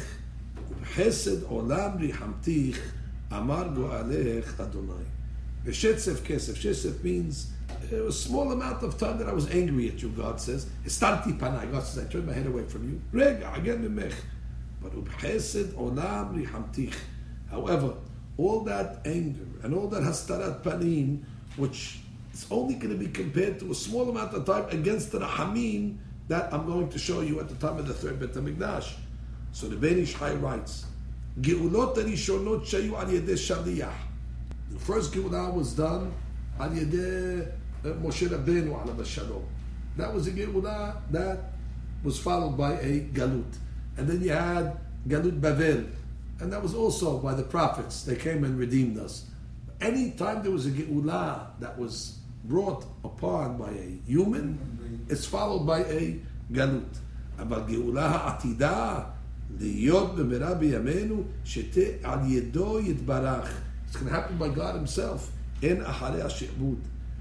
chesed olam rihamtich, amar goalech Adonai. Beshetzef kesef. Shesef means a small amount of time that I was angry at you, God says. Starti panai. God says, I turned my head away from you. Rega, again mimech. But ubchesed olam rihamtich. However, all that anger and all that hastarat panim, which is only going to be compared to a small amount of time against the rahamim that I'm going to show you at the time of the third Bet HaMikdash. So the Ben Ish Chai writes, Geulot harishonot shayu al yedei shaliach. The first Geulah was done al yedei Moshe Rabbeinu alav shalom. That was a Geulah that was followed by a Galut. And then you had Galut Bavel. And that was also by the prophets. They came and redeemed us. Any time there was a Geulah that was brought upon by a human, it's followed by a Galut. But Geulah ha'atidah liyot b'mera b'yameinu shete al yedo yitbarach. It's going to happen by God Himself. En acharei ha'she'bud.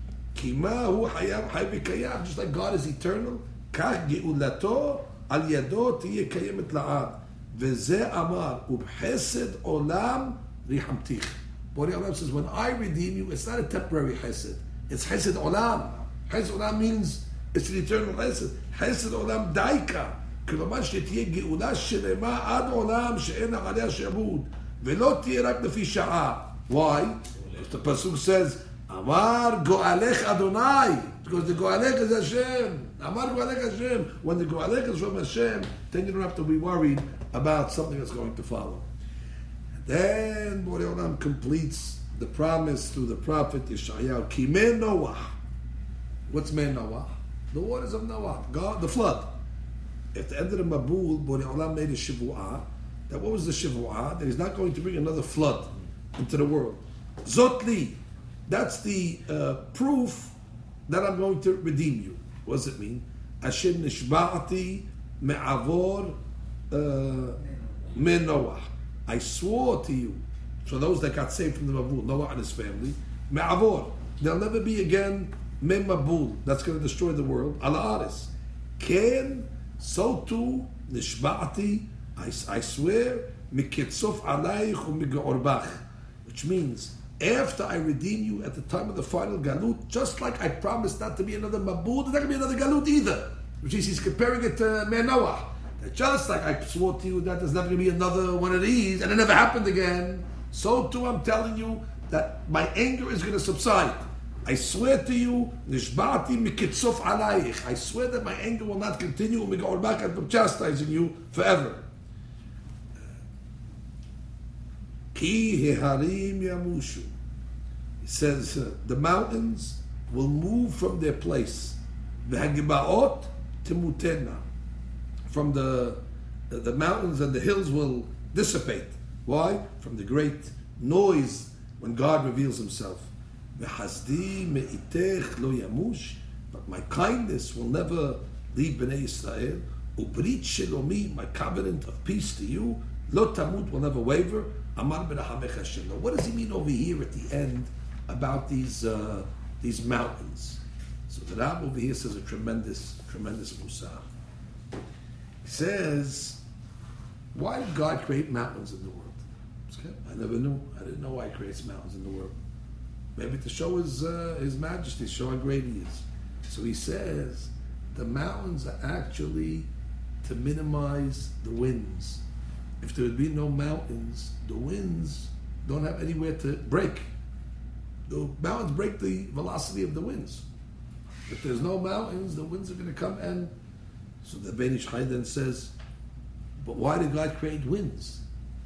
Kima hu hayam hay v'kayam. Just like God is eternal, kach geulato al yado tiyeh kayemet la'ad. V'zeh amar ubchesed olam rihamtich. Borei Olam says, when I redeem you, it's not a temporary chesed. It's chesed olam. Chesed olam means it's an eternal chesed. Chesed olam daika. כלומר שתהיה גאולה שלמה עד עולם שאין עליה שעבוד ולא תהיה רק לפי שעה. Why? Because the pasuk says, Amar go'alech Adonai. Because the go'alech is Hashem. Amar go'alech Hashem. When the go'alech is from Hashem, then you don't have to be worried about something that's going to follow. And then Borei Olam completes the promise through the prophet Yeshayahu. Ki men Noah. What's men Noah? The waters of Noah. God, the flood. At the end of the Mabul, Borei Olam made a shivu'ah. That what was the shivu'ah? That he's not going to bring another flood into the world. Zotli. That's the uh, proof that I'm going to redeem you. What does it mean? Asher nishba'ati me'avor men Noah. I swore to you. So those that got saved from the Mabul, Noah and his family, me'avor. There'll never be again men Mabul. That's going to destroy the world. Ala aris. Ken, so too, nishba'ati, I, I swear, miketzof alayich u'mige'orbach. Which means, after I redeem you at the time of the final Galut, just like I promised not to be another Mabul, there's not going to be another Galut either. Which is, he's comparing it to Man Noah. that just like I swore to you that there's never going to be another one of these, and it never happened again, so too I'm telling you that my anger is going to subside. I swear to you, nishba'ati mikitsof alayich. I swear that my anger will not continue and we go back and I'm chastising you forever. Ki heharim yamushu. He says uh, the mountains will move from their place. V'hagibaot timutena. From the, the the mountains and the hills will dissipate. Why? From the great noise when God reveals Himself. V'chasdi me'itech lo yamush. But my kindness will never leave Bnei Israel. Ubrit shelomi, my covenant of peace to you, lo tamut, will never waver. Amar b'rahamech Hashem. Now, what does he mean over here at the end about these uh, these mountains? So the Rab over here says a tremendous, tremendous musar. He says, why did God create mountains in the world? Okay. I never knew. I didn't know why He creates mountains in the world. Maybe to show His uh, His majesty, show how great He is. So He says the mountains are actually to minimize the winds. If there would be no mountains, the winds don't have anywhere to break. The mountains break the velocity of the winds. If there's no mountains, the winds are going to come and... So the Ben Ish Chai then says, but why did God create winds?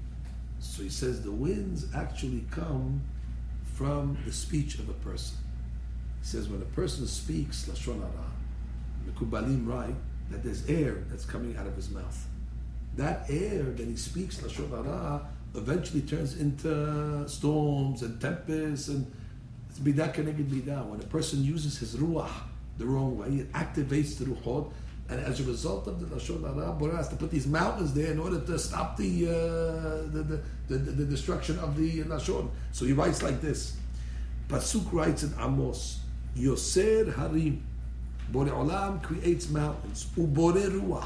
So he says the winds actually come from the speech of a person. He says when a person speaks, Lashon Hara, the Kubalim write that there's air that's coming out of his mouth. That air that he speaks, Lashon Hara, eventually turns into storms and tempests, and it's bidah keneged bidah. When a person uses his ruach the wrong way, it activates the ruchot, and as a result of the Lashon Hara, Borah has to put these mountains there in order to stop the, uh, the, the, the, the, the destruction of the Lashon. So he writes like this. Pasuk writes in Amos, Yoser Harim, Borei Olam creates mountains, Uborei Ruach,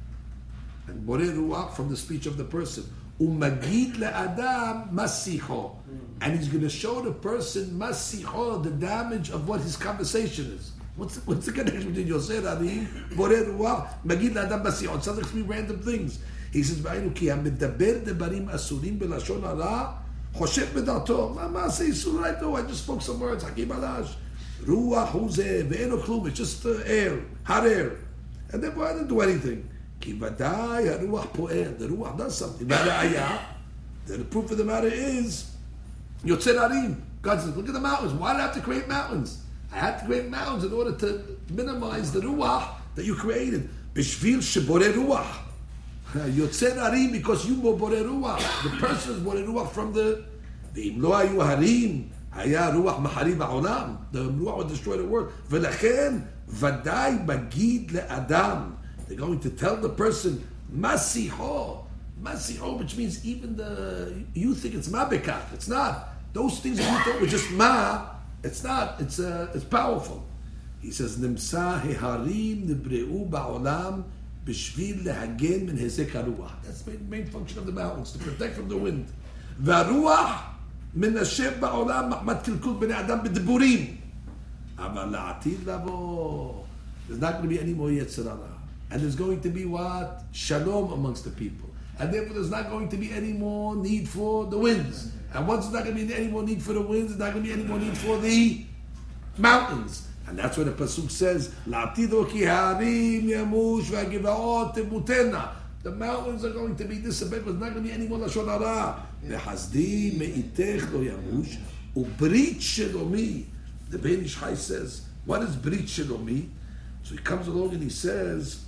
and Borei Ruach from the speech of the person, Umagid le'adam masicho, and he's going to show the person masicho, the damage of what his conversation is. What's the, what's the connection between Yoser Harim, Borei Ruach, Magid le'adam masicho? It sounds like three random things. He says, "V'ayinu ki hamidaber debarim asurim belashon hara choshet b'dato." Ma say isul right now. I just spoke some words. Hakim alash. Ruach huzeh ve'eno klum. It's just uh, air, hot air, and then I didn't do anything. Ki vaday haruach po'er. The ruach does something. V'ra'aya. Then the proof of the matter is Yotzer Harim. God says, "Look at the mountains. Why did I have to create mountains? I had to create mountains in order to minimize the ruach that you created. Bishvil sheborei ruach." Yotzer Harim, because you were borei ruach. The person is borei ruach from the the Im lo hayu harim haya ruach mahari ba'olam. The ruach would destroy the world. V'lechen vaday magid le'adam. They're going to tell the person masiho, masiho, which means even the you think it's mabekat. It's not. Those things that you thought were just ma. It's not. It's uh, it's powerful. He says nimsa heharim nibreu ba'olam. B'shvil lehagen min hezek haruach. That's the main, main function of the mountains, to protect from the wind. V'haruach min hashem ba'olam machmat kilkul b'nei adam b'diburim. Aval la'atid lavo. There's not going to be any more Yetzer Hara. And there's going to be what? Shalom amongst the people. And therefore there's not going to be any more need for the winds. And once there's not going to be any more need for the winds, there's not going to be any more need for the mountains. And that's where the pasuk says, "La'atido ki harim yamush v'hagivaot temutena." The mountains are going to be dissipated. There's not going to be any more lashon hara. V'chasdi me'itech lo yamush ubrit shelomi. The Ben Ish Chai says, "What is brit shelomi?" So he comes along and he says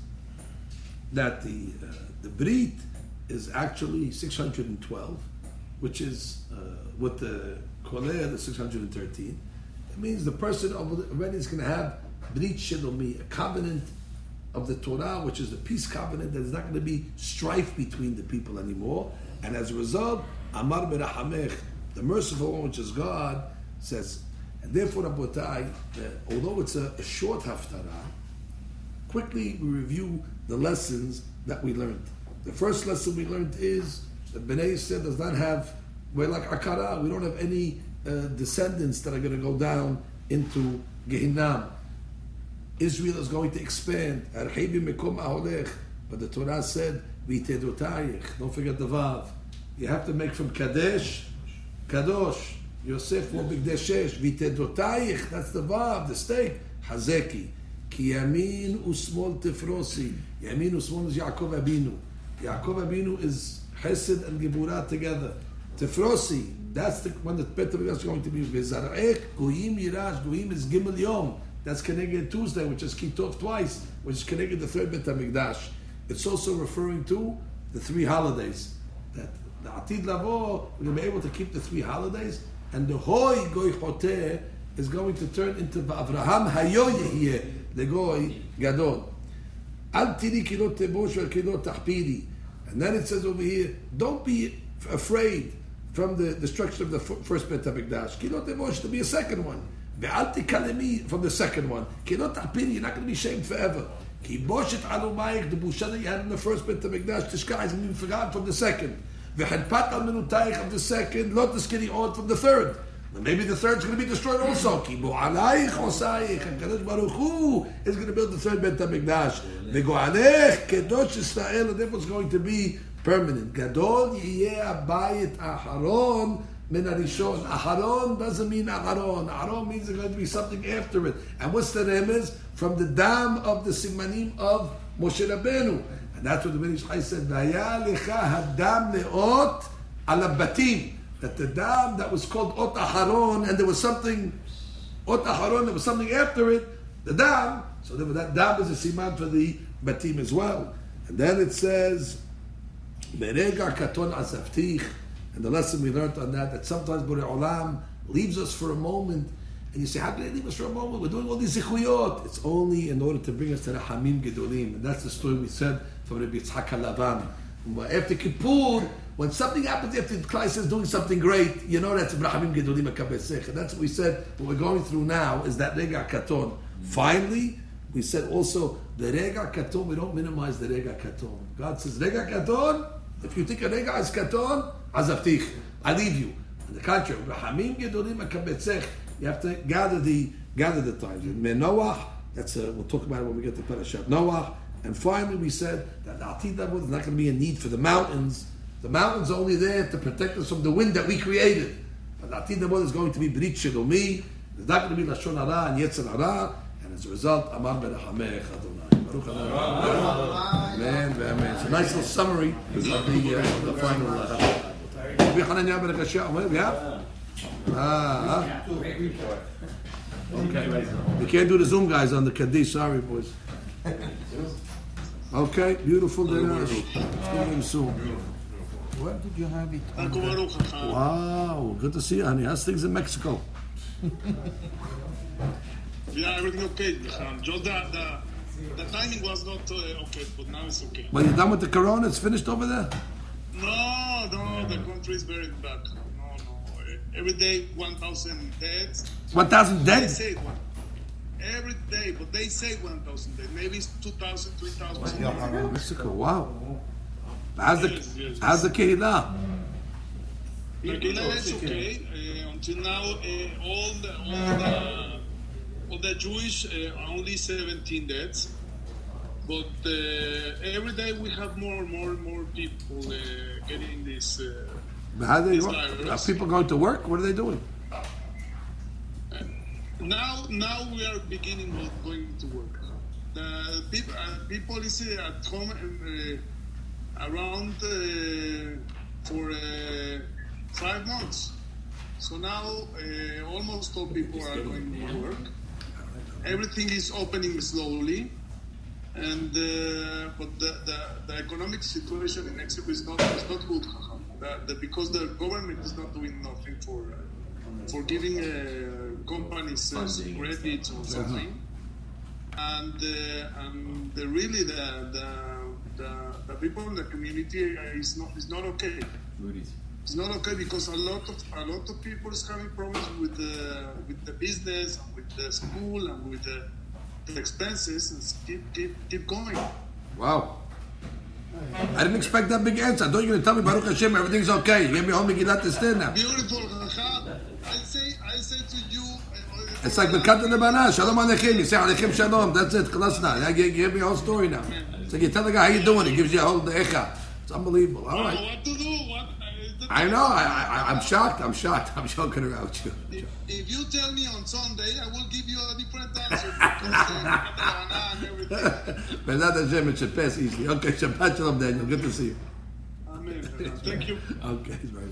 that the uh, the brit is actually six hundred twelve, which is uh, with the koler the six hundred thirteen. It means the person already is going to have Brit Shelomi, a covenant of the Torah, which is the peace covenant. There's not going to be strife between the people anymore. And as a result, Amar Berahamech, the merciful one, which is God, says, and therefore, Rabotai, uh, although it's a, a short haftarah, quickly we review the lessons that we learned. The first lesson we learned is that Bnei Yisrael does not have, we're like Akara, we don't have any Uh, descendants that are going to go down into Gehinnom. Israel is going to expand. but the Torah said, V'tedotayich. Don't forget the Vav. You have to make from Kadesh, Kadosh. Yosef will be Bigdeshesh. V'tedotayich. That's the Vav, the stake. Hazeki. Ki yamin usmol tefrosi. Yamin usmol is Yaakov Abinu. Yaakov Abinu is Chesed and Geburah together. Tefrosi. That's the one that Peter is going to be. V'zarech goyim yirash. Goyim is Gimel Yom. That's Keneged Tuesday, which is Kitov twice, which is Keneged the third Bet HaMikdash. It's also referring to the three holidays. That the Atid Lavo, we're going to be able to keep the three holidays, and the Hoy Goy Choteh is going to turn into Avraham Hayo Yehieh, the Goy Gadol. Al Tiri Kilot Tebosh Vel Kilot Tahpiri. And then it says over here, don't be afraid from the destruction of the first Bet HaMikdash. Kilot Tebosh, to be a second one. Ve'al tikalemi from the second one. Kilot Tahpiri, you're not going to be shamed forever. Ki boshet alumayik, the busha that you had in the first Bet HaMikdash, tishkai is going to be forgotten from the second. Ve'hadpat al minutayich of the second, lot tiskiri od from the third. Maybe the third is going to be destroyed also. Ki bo alayich osayich, and Kadosh Baruch Hu is going to build the third Bet HaMikdash. Ve'go alech, kedosh Yisrael, and therefore it's going to be permanent. Gadol yiyeh abayit aharon, Min Arishon. Aharon doesn't mean Aharon. Aharon means there's going to be something after it. And what's the remez? From the dam of the Simanim of Moshe Rabbeinu. And that's what the Ben Ish Chai said, Vaya lecha hadam leot ala batim. That the dam that was called Ot Aharon, and there was something, Ot Aharon, there was something after it, the dam. So that dam is a siman for the batim as well. And then it says, Merega katon azavtich. And the lesson we learned on that, that sometimes Borei Olam leaves us for a moment, and you say, how can he leave us for a moment? We're doing all these zichuyot. It's only in order to bring us to the Hamim Gedolim. And that's the story we said from Rabbi Yitzhak HaLavan. After Kippur, when something happens after Christ is doing something great, you know that's Hamim Gedolim HaKabesech. And that's what we said, what we're going through now is that Rega Katon. Finally, we said also, the Rega Katon, we don't minimize the Rega Katon. God says, Rega Katon, if you think a Rega is Katon, Azavtich, I leave you. On the contrary, Hamim Gedolim HaKabetzech, you have to gather the gather the times. Noah, that's a, we'll talk about it when we get to Parashat Noah. And finally, we said that the Atid Lavo is not going to be a need for the mountains. The mountains are only there to protect us from the wind that we created. But the Atid Lavo is going to be Brit Shelomi. There's not going to be Lashon Hara and Yetzer Hara. And as a result, Amar Berachamech Adonai. Baruch Adonai. Amen. Amen. It's a nice little summary of the, uh, the final. Uh, we have? Ah, okay. We can't do the Zoom guys on the Kaddish. Sorry, boys. Okay, beautiful dinner. Let's do them soon. Where did you have it? Wow, good to see you, honey. How's things in Mexico? Yeah, everything okay. Just the, the, the timing was not uh, okay, but now it's okay. Well, you're done with the corona? It's finished over there? No, no, the country is very bad. No, no. Every day, one thousand deaths. one thousand They dead? say one. Every day, but they say one thousand deaths. Maybe it's two thousand, three thousand. Mexico, wow. How's the, Yes, yes. how's the Kehillah? The Kehillah is okay. Uh, until now, uh, all the all the all the Jewish uh, only seventeen deaths. But uh, every day we have more and more and more people uh, getting this. Uh, How they, this are virus. people going to work? What are they doing? Now, now we are beginning with going to work. The people, uh, people is uh, at home uh, around uh, for uh, five months. So now uh, almost all people are going to work. Everything is opening slowly, and uh, but the, the, the economic situation in Mexico is not is not good. The, the, because the government is not doing nothing for uh, for giving uh, companies uh, credits or something, and uh, and the, really the, the the the people in the community is not is not okay. It's not okay because a lot of a lot of people is having problems with the with the business and with the school and with the, the expenses, and keep keep keep going. Wow. I didn't expect that big answer. I thought you were going to tell me, Baruch Hashem, everything's okay. You gave me home Megillat Esther now. Beautiful, Racha. I say I say to you. Uh, It's like Birkat Lebana, Shalom Aleichem. You say Aleichem Shalom. That's it. Chalasna. I gave me a whole story now. like you tell the guy how you doing, he gives you a whole decha. It's unbelievable. All right. What to do? What? I know. I, I, I'm shocked. I'm shocked. I'm joking around with you. If, if you tell me on Sunday, I will give you a different answer because uh, and everything. Bezat Hashem, it should pass easily. Okay, Shabbat Shalom, Daniel. Good to see you. Amen. Thank you. Okay, it's very